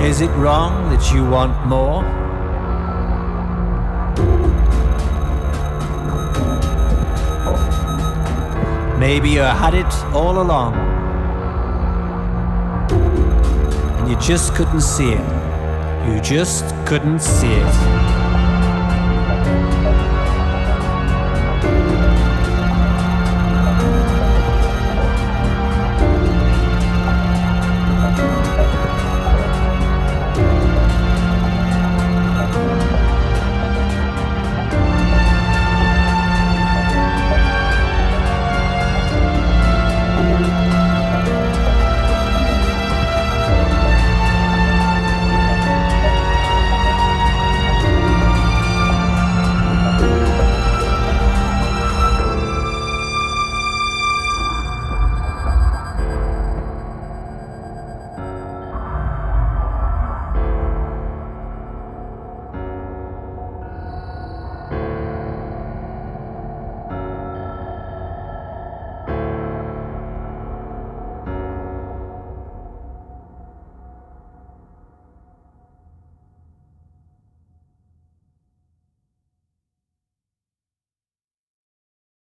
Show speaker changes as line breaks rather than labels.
Is it wrong that you want more? Maybe you had it all along, and you just couldn't see it. You just couldn't see it.